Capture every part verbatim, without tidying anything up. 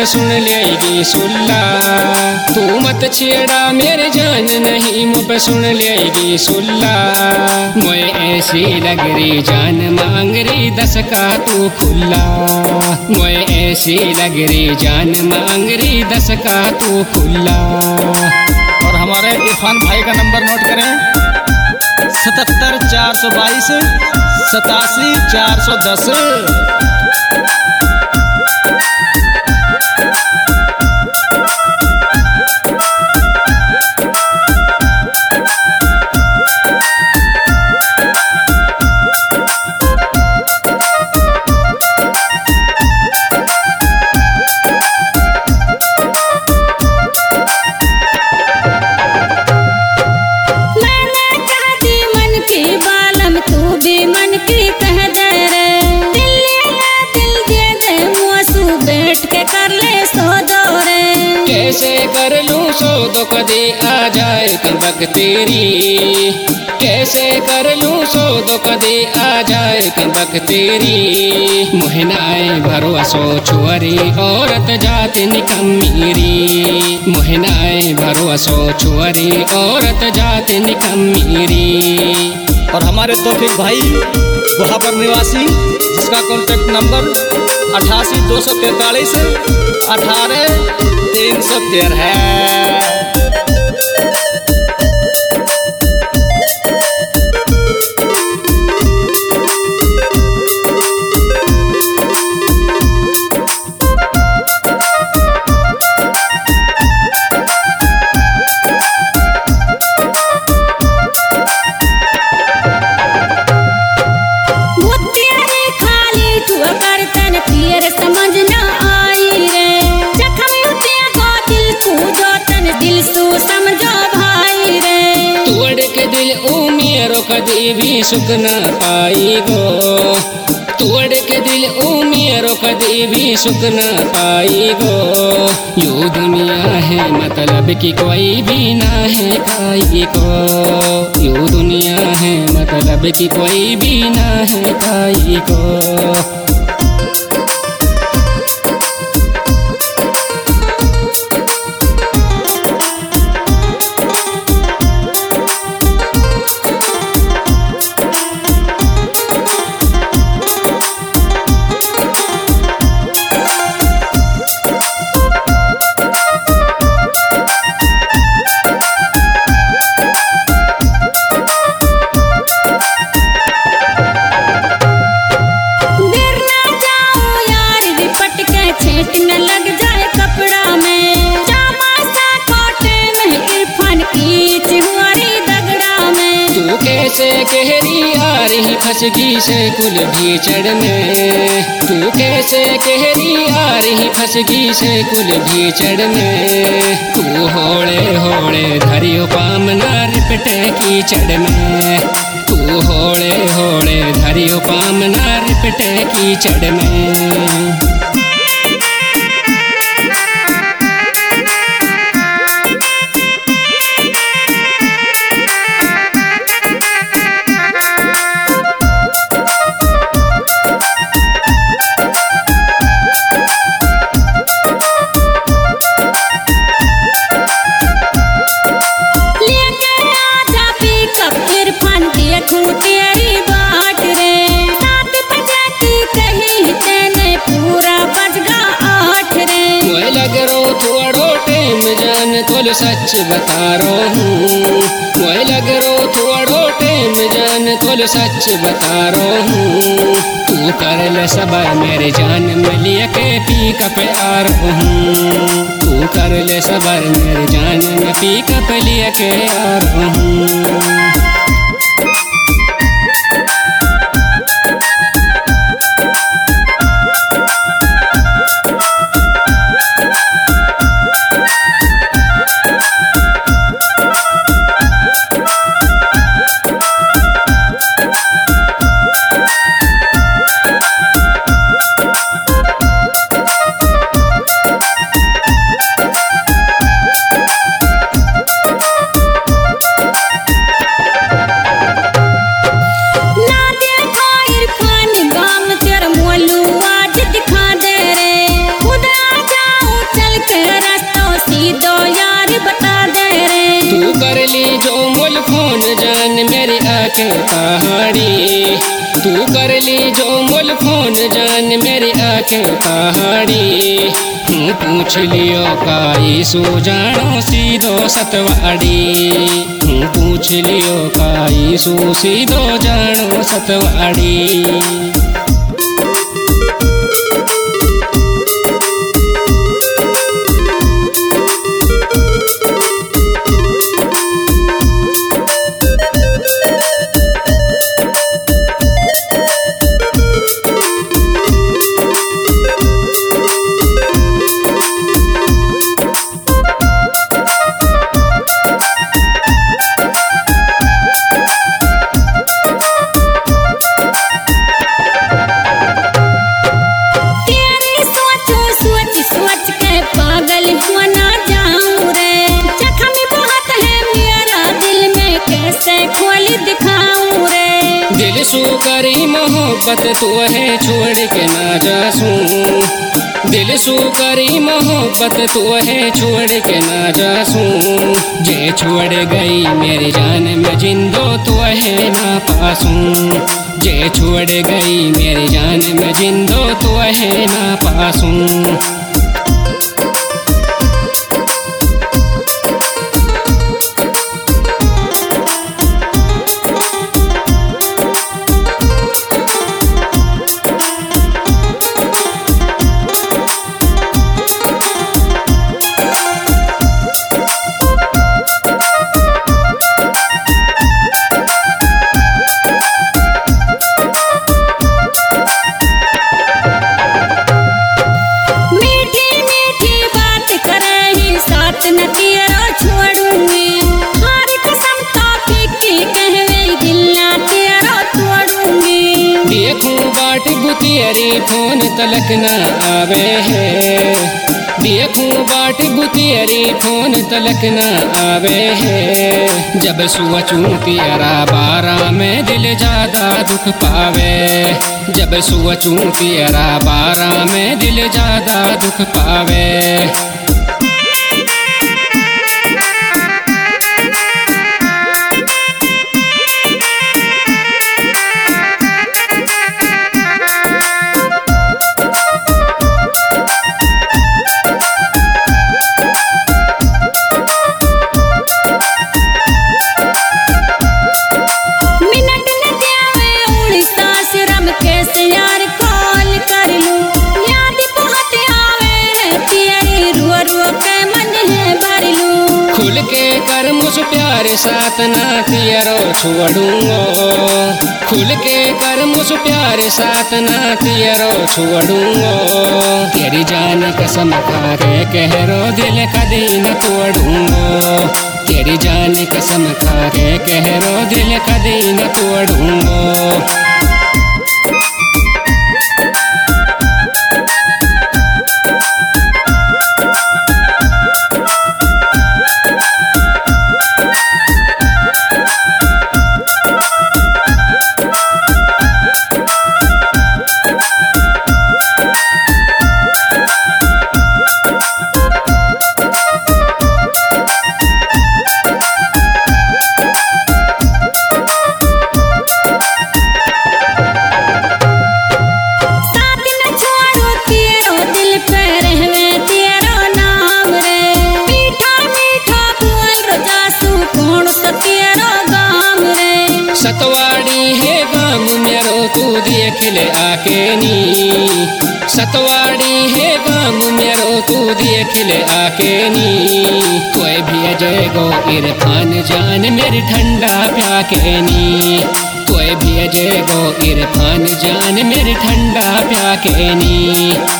सुन लेगी सुल्ला। तू मत छेड़ा मेरे जान नहीं मुझ सुन लेगी सुल्ला। मोए ऐसी लग रही जान मांग रही दस का तू खुला। मोए ऐसी लग रही जान मांग रही दस का तू खुला। और हमारे इरफान भाई का नंबर नोट करें, सतहत्तर चार सौ बाईस सतासी चार सौ दस। कैसे कर लूं सौदो कदे आ जाए कबक तेरी। कैसे कर लूं सौदो कदे आ जाए कबक तेरी। मोहनाए भरोसो छुअरी औरत जात निकम्मीरी। मोहनाए भरोसो छुअरी औरत जात निकम्मीरी। और हमारे तौफीक भाई वहापर निवासी, जिसका कॉन्टैक्ट नंबर अठासी दो सौ तैतालीस अठारह तीन सौ तेरह है। कदी भी सुख न पाई गो। तोड़ के दिल उमेरो कदी भी सुख न पाई गो। यू दुनिया है मतलब कि कोई भी ना है खाई को। यू दुनिया है मतलब कि कोई भी ना है खाई को। कैसे कहरी आ रही फसगी से कुल भीचड़ में। तू कैसे कहरी आ रही फसगी से कुल भीचड़ में। तू होड़े होड़े धरियो पाम नार पिटे कीचड़ में। तू होड़े होड़े धरियो पाम नार पिटे कीचड़ में। तोल सच बता रो हूँ मोए लग रो थोड़ो टेम जान तोल सच बता रो हूँ। तू कर ले सबर मेरे जान मिलिए के पी का प्यार हूँ। तू कर ले सबर मेरे जान में पी का लिया के यार हूँ। आके पहाड़ी तू कर ली जो मुल फोन जान मेरी आके पहाड़ी हूँ पूछ लियो काई सो जानो सीधो सतवाड़ी हूँ पूछ लियो काई सो सीधो जानो सतवाड़ी। दिल सू करी मोहब्बत तो है छोड़ के ना जासूं दिल सू करी मोहब्बत तो है छोड़ के ना जासूं जे छोड़ गई मेरी जान में जिंदो तो है ना पासूं जे छोड़ गई मेरी जान में जिंदो तो है ना पासूं। बाट बुतियरी फोन तलक न आवे है देखूं बाट बुतियरी फोन तलक न आवे है जब सोचूं तेरा बारा में दिल ज्यादा दुख पावे जब सोचूं तेरा बारा में दिल ज्यादा दुख पावे। खुल के कर मुझ प्यार साथ ना तेरो छोड़ूंगो खुल के कर मुझ प्यार साथ ना तेरो छोड़ूंगो तेरी जान कसम खा के कहरो दिल कदी न तोड़ूंगो तेरी जान कसम खा के कहरो दिल कदी न तोड़ूंगो। सतवाड़ी है गाम मेरो तू देख ले आके नी सतवाड़ी है गाम मेरो तू देख ले आके नी कोई भी अजयगो इरफान जान मेरी ठंडा प्याके नी कोई भी अजयगो इरफान जान मेरी ठंडा प्याके नी।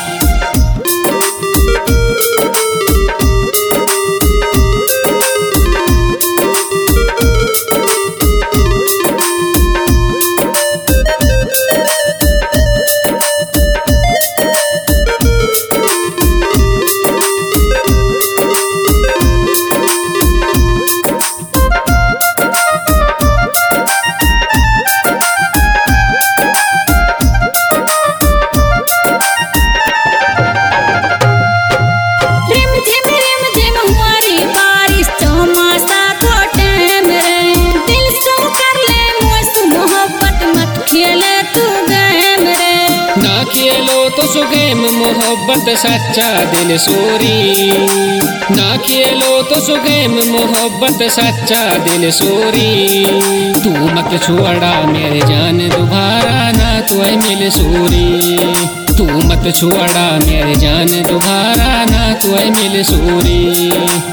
मोहब्बत सच्चा दिल सोरी, ना खेलो तो सुगेम मोहब्बत सच्चा दिल सोरी। तू मत छोड़ा मेरे जान दोबारा ना तो मिल सूरी, तू मत छोड़ा मेरे जान दोबारा ना तो मिल सूरी।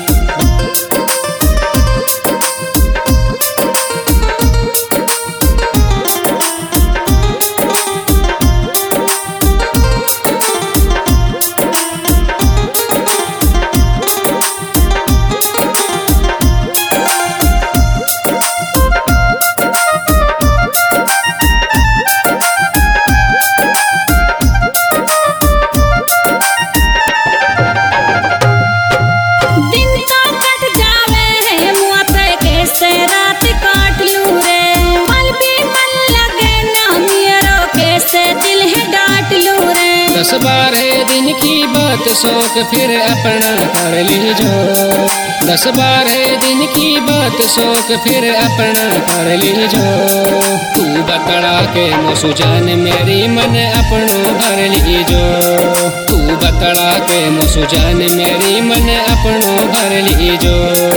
दस बारह दिन की बात शौक फिर अपना कर लीजो, दस बारह दिन की बात शौक फिर अपना कर लीजो। तू बतड़ा के मुसु जान मेरी मन अपनों भर लीजो, तू बतड़ा के मुसु जान मेरी मन अपनों भर लीजो।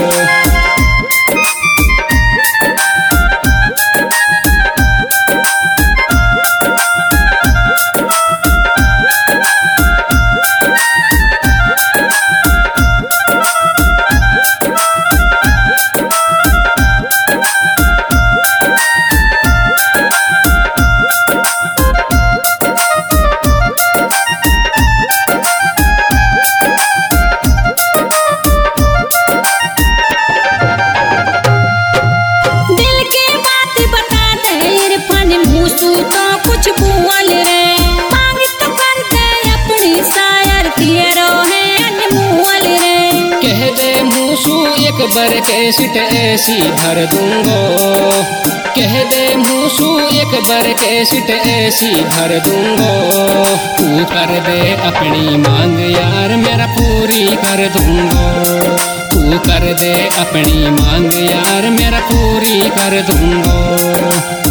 एक बार कैसेट ऐसी भर दूंगो, कह दे मूसू एक बार कैसेट ऐसी भर दूंगो। तू कर दे अपनी मांग यार मेरा पूरी कर दूंगो, तू कर दे अपनी मांग यार मेरा पूरी कर दूंगो।